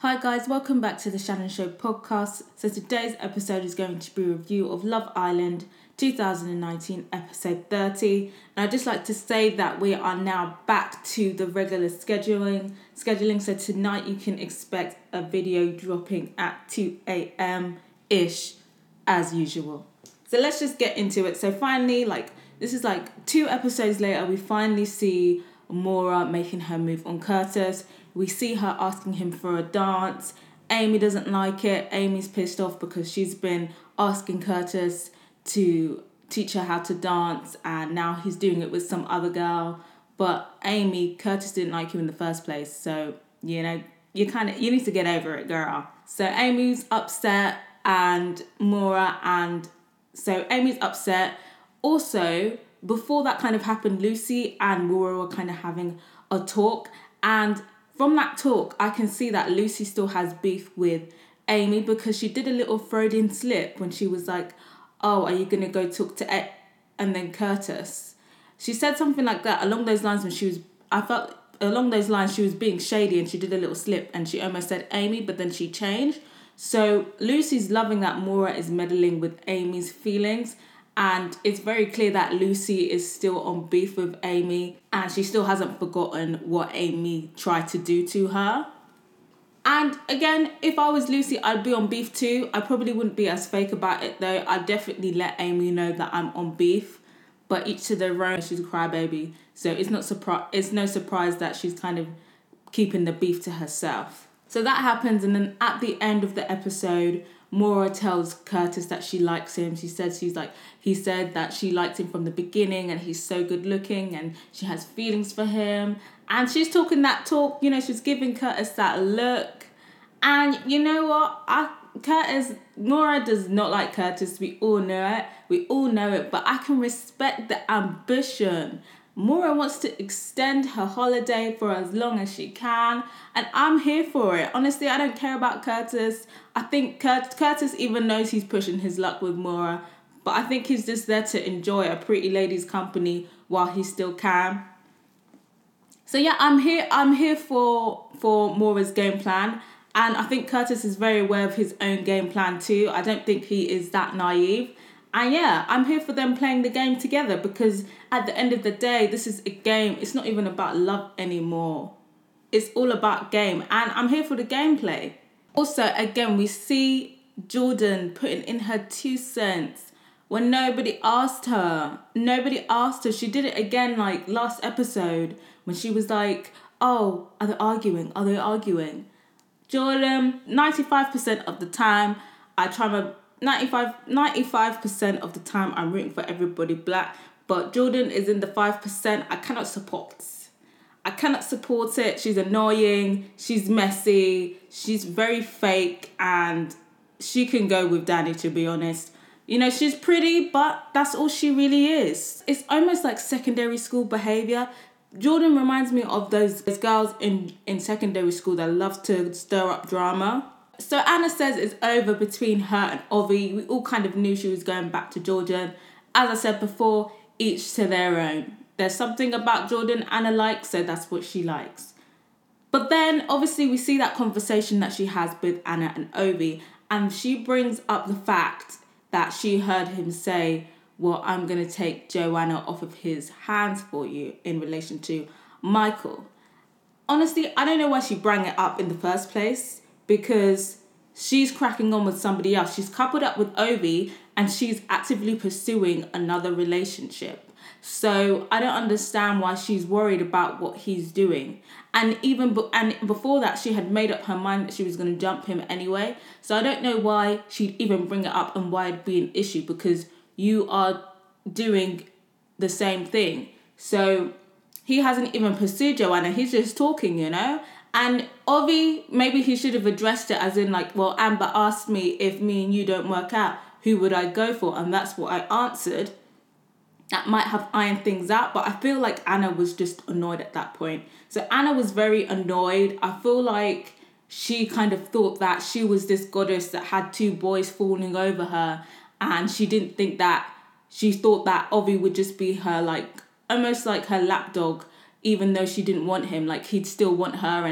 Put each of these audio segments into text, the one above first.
Hi guys, welcome back to the Shannon Show podcast. So today's episode is going to be a review of Love Island 2019 episode 30. And I'd just like to say that we are now back to the regular scheduling. So tonight you can expect a video dropping at 2 a.m. ish as usual. So let's just get into it. So finally, this is 2 episodes later, we finally see Maura making her move on Curtis. We see her asking him for a dance. Amy doesn't like it. Amy's pissed off because she's been asking Curtis to teach her how to dance and now he's doing it with some other girl. But Curtis didn't like him in the first place. So, you need to get over it, girl. So Amy's upset and Amy's upset. Also, before that kind of happened, Lucy and Maura were kind of having a talk, and from that talk, I can see that Lucy still has beef with Amy because she did a little Freudian slip when she was like, oh, are you going to go talk to Ed? And then Curtis. She said something like that along those lines I felt along those lines she was being shady and she did a little slip and she almost said Amy, but then she changed. So Lucy's loving that Maura is meddling with Amy's feelings. And it's very clear that Lucy is still on beef with Amy and she still hasn't forgotten what Amy tried to do to her. And again, if I was Lucy, I'd be on beef too. I probably wouldn't be as fake about it though. I'd definitely let Amy know that I'm on beef. But each to their own, she's a crybaby. So it's no surprise that she's kind of keeping the beef to herself. So that happens, and then at the end of the episode, Maura tells Curtis that she likes him. He said that she liked him from the beginning and he's so good looking and she has feelings for him. And she's talking that talk, she's giving Curtis that look. And you know what? Maura does not like Curtis. We all know it. But I can respect the ambition. Maura wants to extend her holiday for as long as she can, and I'm here for it. Honestly, I don't care about Curtis. I think Curtis even knows he's pushing his luck with Maura, but I think he's just there to enjoy a pretty lady's company while he still can. So yeah, I'm here for Maura's game plan, and I think Curtis is very aware of his own game plan too. I don't think he is that naive. And yeah, I'm here for them playing the game together because at the end of the day, this is a game. It's not even about love anymore. It's all about game. And I'm here for the gameplay. Also, again, we see Jordan putting in her 2 cents when nobody asked her. She did it again last episode when she was like, oh, are they arguing? Jordan, 95% of the time, 95% of the time I'm rooting for everybody black, but Jordan is in the 5% I cannot support it. She's annoying, she's messy, she's very fake, and she can go with Danny, to be honest. She's pretty, but that's all she really is. It's almost like secondary school behaviour. Jordan reminds me of those girls in secondary school that love to stir up drama. So Anna says it's over between her and Ovi. We all kind of knew she was going back to Jordan. As I said before, each to their own. There's something about Jordan Anna likes, so that's what she likes. But then, obviously, we see that conversation that she has with Anna and Ovi, and she brings up the fact that she heard him say, well, I'm going to take Joanna off of his hands for you in relation to Michael. Honestly, I don't know why she brought it up in the first place, because she's cracking on with somebody else. She's coupled up with Ovi and she's actively pursuing another relationship. So I don't understand why she's worried about what he's doing. And before that, she had made up her mind that she was going to jump him anyway. So I don't know why she'd even bring it up and why it'd be an issue, because you are doing the same thing. So he hasn't even pursued Joanna. He's just talking, And Ovi, maybe he should have addressed it as in well, Amber asked me if me and you don't work out, who would I go for? And that's what I answered. That might have ironed things out, but I feel like Anna was just annoyed at that point. So Anna was very annoyed. I feel like she kind of thought that she was this goddess that had 2 boys falling over her, and she thought that Ovi would just be her almost like her lapdog, even though she didn't want him. He'd still want her, and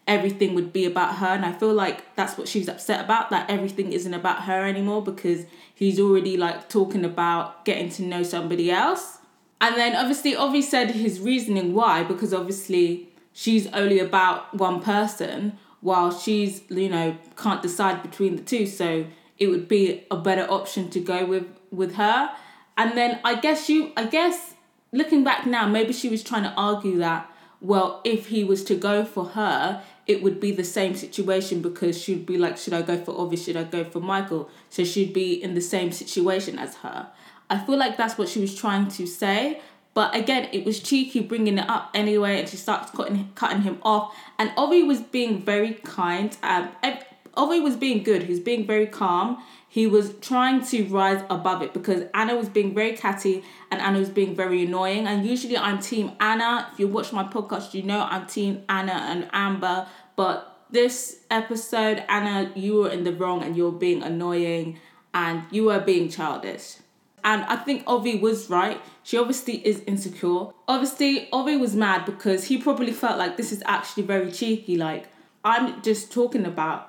everything would be about her. And I feel like that's what she's upset about, that everything isn't about her anymore because he's already like talking about getting to know somebody else. And then obviously Ovi said his reasoning why, because obviously she's only about one person while she's, can't decide between the two. So it would be a better option to go with her. And then I guess looking back now, maybe she was trying to argue that, well, if he was to go for her, it would be the same situation because she'd be like, should I go for Ovi? Should I go for Michael? So she'd be in the same situation as her. I feel like that's what she was trying to say. But again, it was cheeky bringing it up anyway, and she starts cutting him off. And Ovi was being very kind. Ovi was being good. He was being very calm. He was trying to rise above it because Anna was being very catty and Anna was being very annoying. And usually I'm team Anna. If you watch my podcast, you know I'm team Anna and Amber. But this episode, Anna, you were in the wrong and you're being annoying and you were being childish. And I think Ovi was right. She obviously is insecure. Obviously, Ovi was mad because he probably felt like this is actually very cheeky. Like, I'm just talking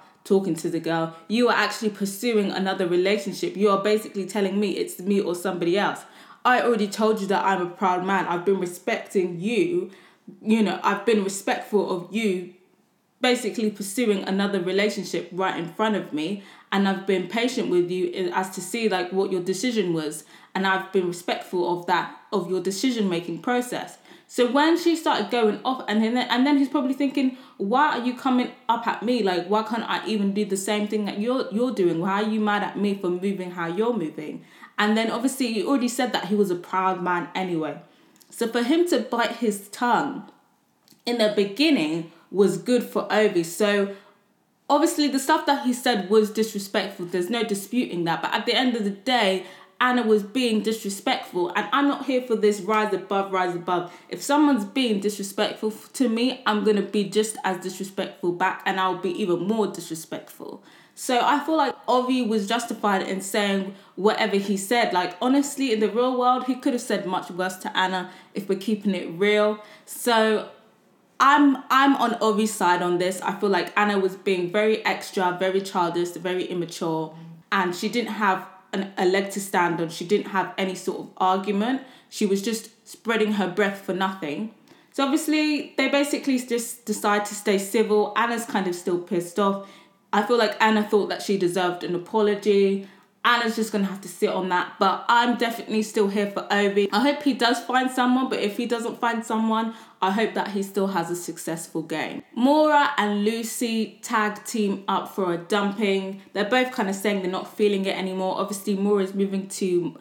to the girl. You are actually pursuing another relationship. You are basically telling me it's me or somebody else. I already told you that I'm a proud man. I've been respecting you. I've been respectful of you basically pursuing another relationship right in front of me, and I've been patient with you as to see like what your decision was, and I've been respectful of your decision making process. So when she started going off, and then he's probably thinking, why are you coming up at me? Like, why can't I even do the same thing that you're doing? Why are you mad at me for moving how you're moving? And then obviously he already said that he was a proud man anyway. So for him to bite his tongue in the beginning was good for Ovi. So obviously the stuff that he said was disrespectful. There's no disputing that. But at the end of the day, Anna was being disrespectful. And I'm not here for this rise above. If someone's being disrespectful to me, I'm going to be just as disrespectful back. And I'll be even more disrespectful. So I feel like Ovi was justified in saying whatever he said. Like, honestly, in the real world, he could have said much worse to Anna if we're keeping it real. So I'm on Ovi's side on this. I feel like Anna was being very extra, very childish, very immature, and she didn't have a leg to stand on. She didn't have any sort of argument. She was just spreading her breath for nothing. So obviously they basically just decide to stay civil. Anna's kind of still pissed off. I feel like Anna thought that she deserved an apology. Anna's just going to have to sit on that. But I'm definitely still here for Ovi. I hope he does find someone. But if he doesn't find someone, I hope that he still has a successful game. Maura and Lucy tag team up for a dumping. They're both kind of saying they're not feeling it anymore. Obviously, Maura's moving to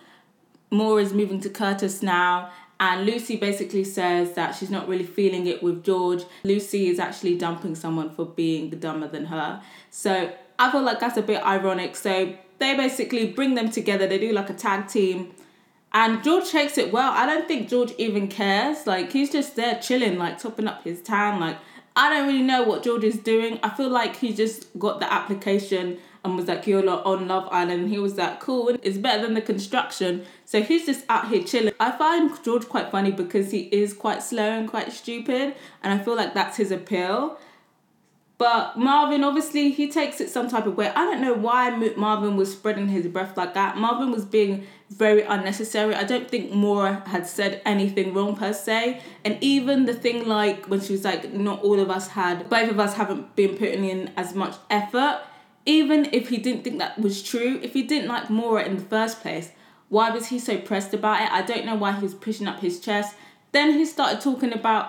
Curtis now. And Lucy basically says that she's not really feeling it with George. Lucy is actually dumping someone for being dumber than her. So I feel like that's a bit ironic. So they basically bring them together. They do like a tag team. And George takes it well. I don't think George even cares. Like, he's just there chilling, like, topping up his tan. Like, I don't really know what George is doing. I feel like he just got the application and was like, you're on Love Island. And he was like, cool, it's better than the construction. So he's just out here chilling. I find George quite funny because he is quite slow and quite stupid. And I feel like that's his appeal. But Marvin, obviously, he takes it some type of way. I don't know why Marvin was spreading his breath like that. Marvin was being very unnecessary. I don't think Maura had said anything wrong per se. And even the thing like when she was like, both of us haven't been putting in as much effort. Even if he didn't think that was true, if he didn't like Maura in the first place, why was he so pressed about it? I don't know why he was pushing up his chest. Then he started talking about,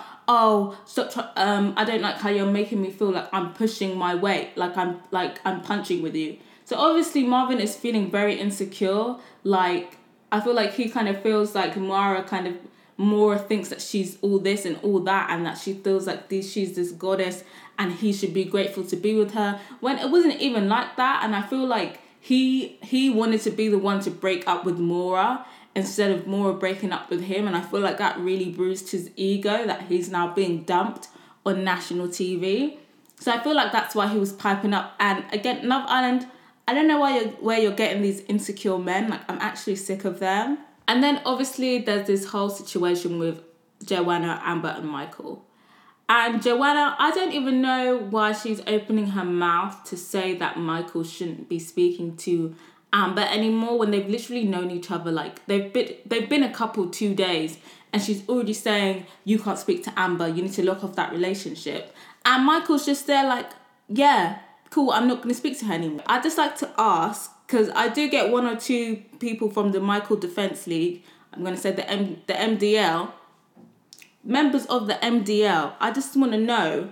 I don't like how you're making me feel like I'm pushing my weight, like I'm punching with you. So obviously Marvin is feeling very insecure. Like, I feel like he kind of feels like Maura thinks that she's all this and all that, and that she feels like she's this goddess and he should be grateful to be with her, when it wasn't even like that. And I feel like he wanted to be the one to break up with Maura instead of Maura breaking up with him. And I feel like that really bruised his ego, that he's now being dumped on national TV. So I feel like that's why he was piping up. And again, Love Island, I don't know where you're getting these insecure men. Like, I'm actually sick of them. And then obviously there's this whole situation with Joanna, Amber and Michael. And Joanna, I don't even know why she's opening her mouth to say that Michael shouldn't be speaking to Amber anymore when they've literally known each other. Like, they've been a couple 2 days, and she's already saying, you can't speak to Amber, you need to lock off that relationship. And Michael's just there like, yeah, cool, I'm not going to speak to her anymore. I'd just like to ask, because I do get 1 or 2 people from the Michael Defence League, I'm going to say the MDL, members of the MDL, I just want to know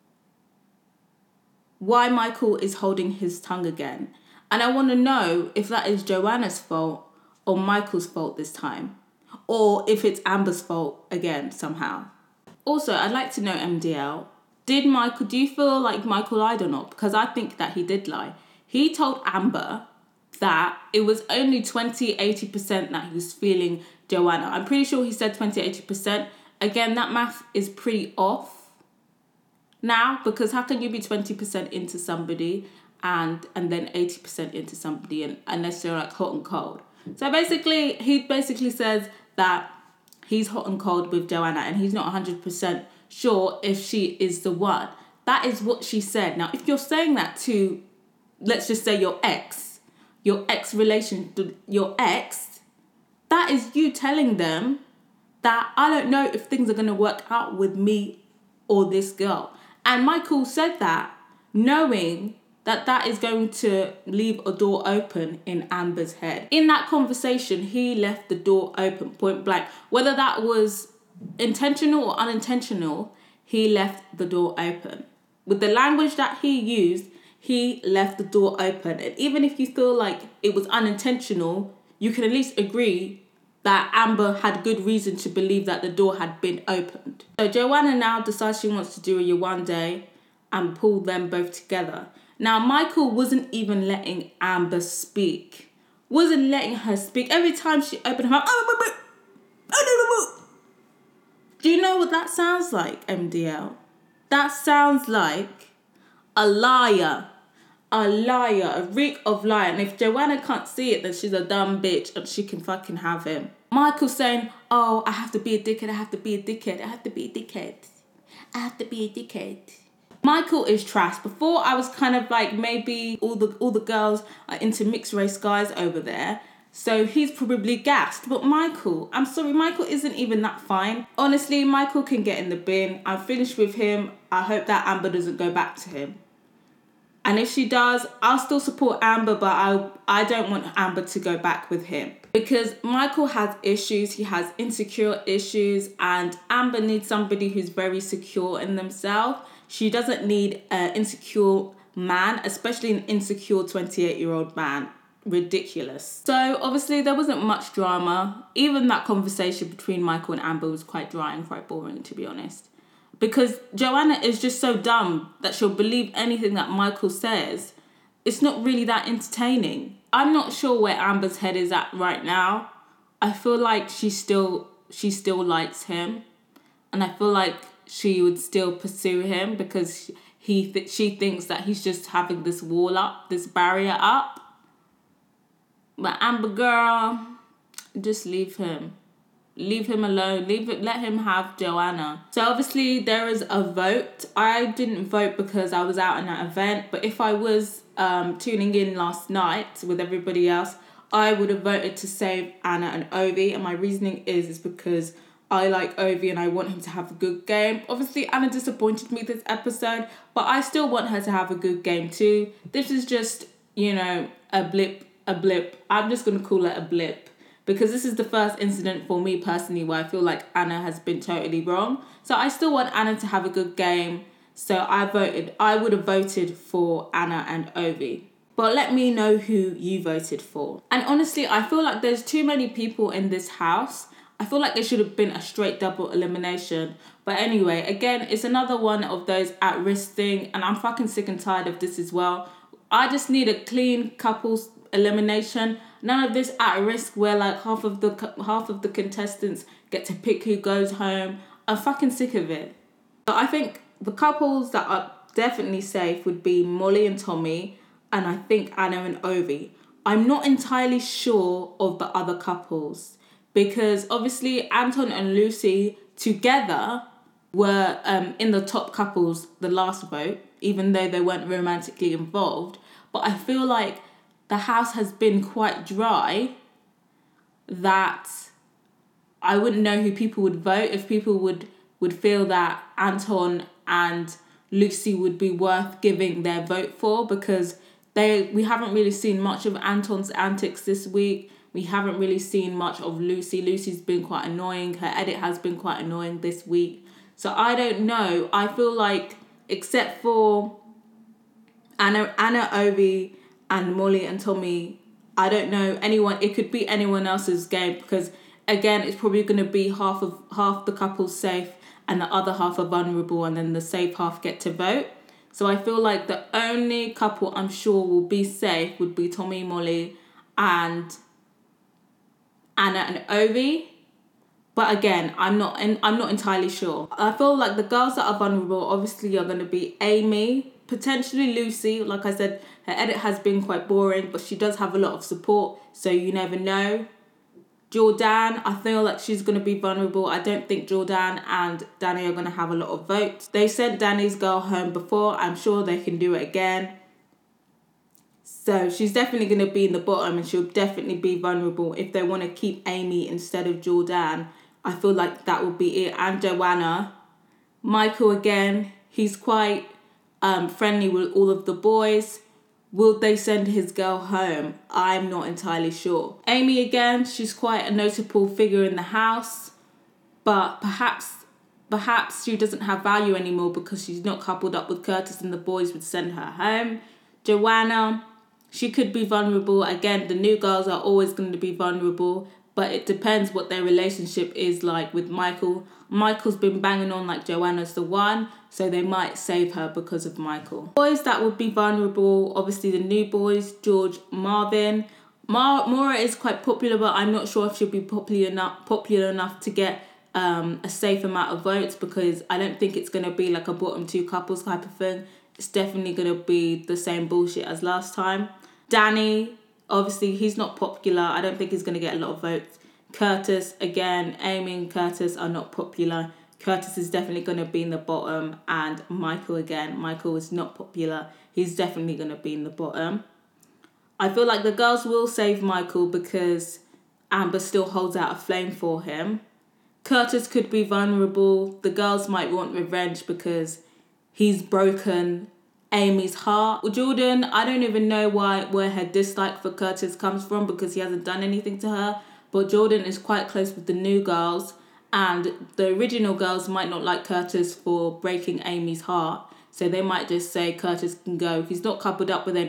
why Michael is holding his tongue again. And I want to know if that is Joanna's fault or Michael's fault this time. Or if it's Amber's fault again somehow. Also, I'd like to know, MDL, do you feel like Michael lied or not? Because I think that he did lie. He told Amber that it was only 20-80% that he was feeling Joanna. I'm pretty sure he said 20-80%. Again, that math is pretty off now, because how can you be 20% into somebody and then 80% into somebody, and unless you're like hot and cold? So basically, he basically says that he's hot and cold with Joanna and he's not 100% sure if she is the one. That is what she said. Now, if you're saying that to, let's just say your ex, that is you telling them that I don't know if things are going to work out with me or this girl. And Michael said that knowing that that is going to leave a door open in Amber's head. In that conversation, he left the door open, point blank. Whether that was intentional or unintentional, he left the door open. With the language that he used, he left the door open. And even if you feel like it was unintentional, you can at least agree that Amber had good reason to believe that the door had been opened. So Joanna now decides she wants to do a Yewande and pull them both together. Now, Michael wasn't even letting Amber speak. Wasn't letting her speak. Every time she opened her mouth, do you know what that sounds like, MDL? That sounds like a liar. A reek of liar. And if Joanna can't see it, then she's a dumb bitch and she can fucking have him. Michael's saying, oh, I have to be a dickhead. Michael is trash. Before I was kind of like, maybe all the girls are into mixed race guys over there, so he's probably gassed. But Michael, I'm sorry, Michael isn't even that fine. Honestly, Michael can get in the bin. I'm finished with him. I hope that Amber doesn't go back to him. And if she does, I'll still support Amber, but I don't want Amber to go back with him. Because Michael has issues, he has insecure issues, and Amber needs somebody who's very secure in themselves. She doesn't need an insecure man, especially an insecure 28-year-old man. Ridiculous. So obviously there wasn't much drama. Even that conversation between Michael and Amber was quite dry and quite boring, to be honest. Because Joanna is just so dumb that she'll believe anything that Michael says. It's not really that entertaining. I'm not sure where Amber's head is at right now. I feel like she still likes him. And I feel like she would still pursue him because she thinks that he's just having this wall up, this barrier up. But Amber girl, just leave him. Leave him alone. Let him have Joanna. So obviously there is a vote. I didn't vote because I was out in that event. But if I was tuning in last night with everybody else, I would have voted to save Anna and Ovi. And my reasoning is because I like Ovi and I want him to have a good game. Obviously Anna disappointed me this episode, but I still want her to have a good game too. This is just, a blip. I'm just going to call it a blip. Because this is the first incident for me personally where I feel like Anna has been totally wrong. So I still want Anna to have a good game. So I would have voted for Anna and Ovi. But let me know who you voted for. And honestly, I feel like there's too many people in this house. I feel like there should have been a straight double elimination. But anyway, again, it's another one of those at-risk thing. And I'm fucking sick and tired of this as well. I just need a clean couples elimination. None of this at risk where like half of the contestants get to pick who goes home. I'm fucking sick of it. So I think the couples that are definitely safe would be Molly and Tommy, and I think Anna and Ovi. I'm not entirely sure of the other couples because obviously Anton and Lucy together were in the top couples the last vote, even though they weren't romantically involved. But I feel like the house has been quite dry that I wouldn't know who people would vote if people would feel that Anton and Lucy would be worth giving their vote for, because we haven't really seen much of Anton's antics this week. We haven't really seen much of Lucy. Lucy's been quite annoying. Her edit has been quite annoying this week. So I don't know. I feel like, except for Anna, Ovi, and Molly and Tommy, I don't know anyone. It could be anyone else's game, because again, it's probably going to be half the couples safe and the other half are vulnerable, and then the safe half get to vote. So I feel like the only couple I'm sure will be safe would be Tommy, Molly, and Anna and Ovi. But again, I'm not entirely sure. I feel like the girls that are vulnerable obviously are going to be Amy, potentially Lucy. Like I said, her edit has been quite boring, but she does have a lot of support, so you never know. Jordan, I feel like she's going to be vulnerable. I don't think Jordan and Danny are going to have a lot of votes. They sent Danny's girl home before. I'm sure they can do it again. So she's definitely going to be in the bottom, and she'll definitely be vulnerable. If they want to keep Amy instead of Jordan, I feel like that would be it. And Joanna. Michael, again, he's quite friendly with all of the boys. Will they send his girl home? I'm not entirely sure. Amy, again, she's quite a notable figure in the house, but perhaps she doesn't have value anymore because she's not coupled up with Curtis and the boys would send her home. Joanna, she could be vulnerable. Again, the new girls are always going to be vulnerable, but it depends what their relationship is like with Michael. Michael's been banging on like Joanna's the one, so they might save her because of Michael. Boys that would be vulnerable, obviously the new boys, George, Marvin. Maura is quite popular, but I'm not sure if she'll be popular enough to get a safe amount of votes, because I don't think it's going to be like a bottom two couples type of thing. It's definitely going to be the same bullshit as last time. Danny, obviously he's not popular. I don't think he's going to get a lot of votes. Curtis, again, Amy and Curtis are not popular. Curtis is definitely going to be in the bottom. And Michael, again, Michael is not popular. He's definitely going to be in the bottom. I feel like the girls will save Michael because Amber still holds out a flame for him. Curtis could be vulnerable. The girls might want revenge because he's broken Amy's heart. Well, Jordan, I don't even know where her dislike for Curtis comes from, because he hasn't done anything to her. But Jordan is quite close with the new girls, and the original girls might not like Curtis for breaking Amy's heart. So they might just say Curtis can go. He's not coupled up with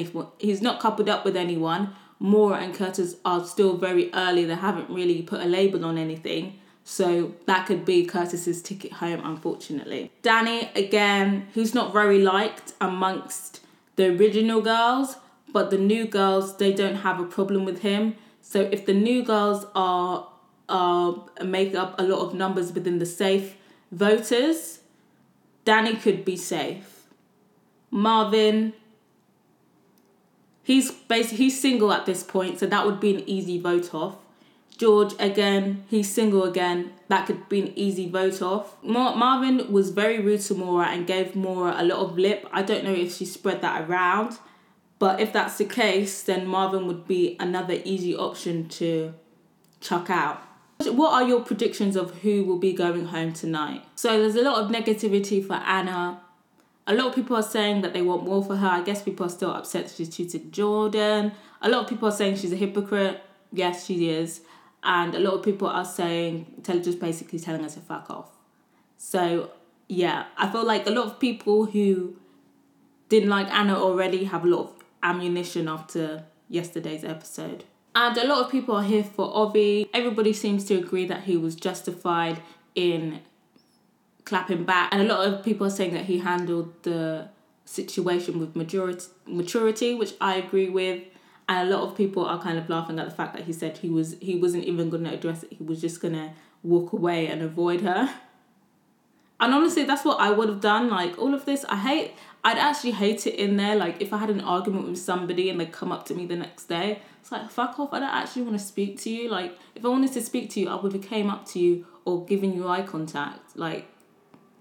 anyone. Maura and Curtis are still very early. They haven't really put a label on anything. So that could be Curtis's ticket home, unfortunately. Danny, again, who's not very liked amongst the original girls, but the new girls, they don't have a problem with him. So if the new girls are make up a lot of numbers within the safe voters, Danny could be safe. Marvin, he's single at this point, so that would be an easy vote off. George, again, he's single again. That could be an easy vote off. Marvin was very rude to Maura and gave Maura a lot of lip. I don't know if she spread that around. But if that's the case, then Marvin would be another easy option to chuck out. What are your predictions of who will be going home tonight? So there's a lot of negativity for Anna. A lot of people are saying that they want more for her. I guess people are still upset that she's cheated Jordan. A lot of people are saying she's a hypocrite. Yes, she is. And a lot of people are saying, just basically telling us to fuck off. So, yeah, I feel like a lot of people who didn't like Anna already have a lot of ammunition after yesterday's episode. And a lot of people are here for Ovi. Everybody seems to agree that he was justified in clapping back. And a lot of people are saying that he handled the situation with maturity, which I agree with. And a lot of people are kind of laughing at the fact that he said he wasn't even going to address it. He was just going to walk away and avoid her. And honestly, that's what I would have done. Like, all of this, I'd actually hate it in there. Like, if I had an argument with somebody and they come up to me the next day, it's like, fuck off, I don't actually want to speak to you. Like, if I wanted to speak to you, I would have came up to you or given you eye contact. Like,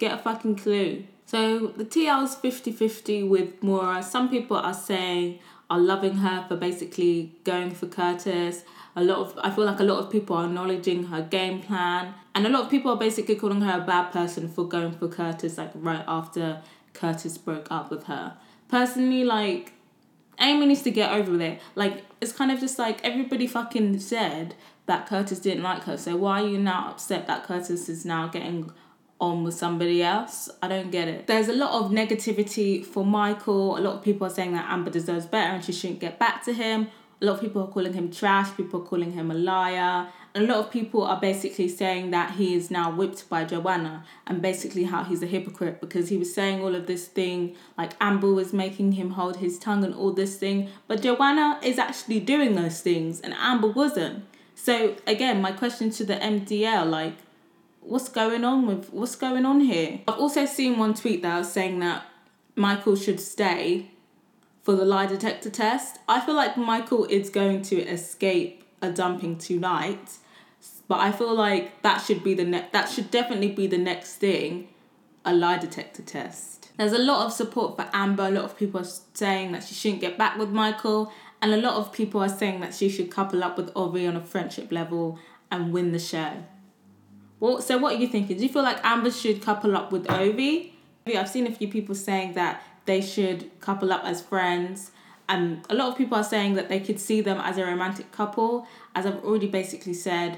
Get a fucking clue. So the TL's 50-50 with Maura. Some people are saying, are loving her for basically going for Curtis. I feel like a lot of people are acknowledging her game plan. And a lot of people are basically calling her a bad person for going for Curtis, like right after Curtis broke up with her. Personally, like, Amy needs to get over it. Like, it's kind of just like everybody fucking said that Curtis didn't like her. So why are you now upset that Curtis is now getting on with somebody else? I don't get it. There's a lot of negativity for Michael. A lot of people are saying that Amber deserves better and she shouldn't get back to him. A lot of people are calling him trash. People are calling him a liar. And a lot of people are basically saying that he is now whipped by Joanna and basically how he's a hypocrite because he was saying all of this thing, like Amber was making him hold his tongue and all this thing. But Joanna is actually doing those things and Amber wasn't. So again, my question to the MDL, like, what's going on here? I've also seen one tweet that was saying that Michael should stay for the lie detector test. I feel like Michael is going to escape a dumping tonight, but I feel like that should definitely be the next thing, a lie detector test. There's a lot of support for Amber. A lot of people are saying that she shouldn't get back with Michael, and a lot of people are saying that she should couple up with Ovi on a friendship level and win the show. Well, so what are you thinking? Do you feel like Amber should couple up with Ovi? I've seen a few people saying that they should couple up as friends. And a lot of people are saying that they could see them as a romantic couple. As I've already basically said,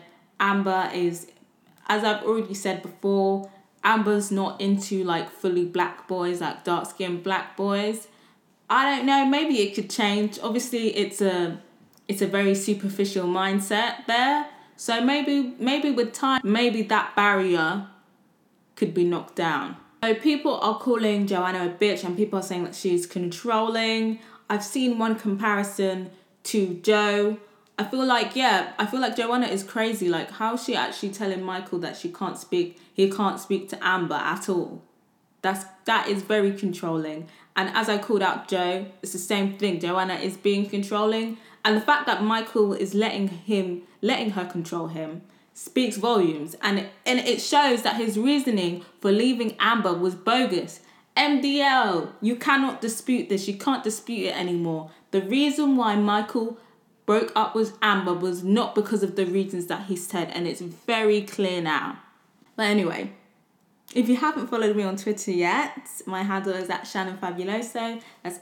as I've already said before, Amber's not into like fully black boys, like dark-skinned black boys. I don't know, maybe it could change. Obviously, it's a very superficial mindset there. So maybe with time, maybe that barrier could be knocked down. So people are calling Joanna a bitch and people are saying that she's controlling. I've seen one comparison to Joe. I feel like Joanna is crazy. Like, how is she actually telling Michael that he can't speak to Amber at all? That is very controlling. And as I called out Joe, it's the same thing. Joanna is being controlling. And the fact that Michael is letting her control him speaks volumes. And it shows that his reasoning for leaving Amber was bogus. MDL, you cannot dispute this. You can't dispute it anymore. The reason why Michael broke up with Amber was not because of the reasons that he said. And it's very clear now. But anyway, if you haven't followed me on Twitter yet, my handle is at Shannon Fabuloso. That's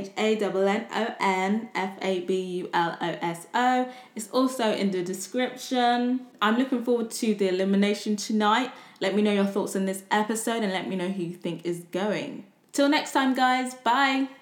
SHANNONFABULOSO. It's also in the description. I'm looking forward to the elimination tonight. Let me know your thoughts on this episode and let me know who you think is going. Till next time, guys. Bye.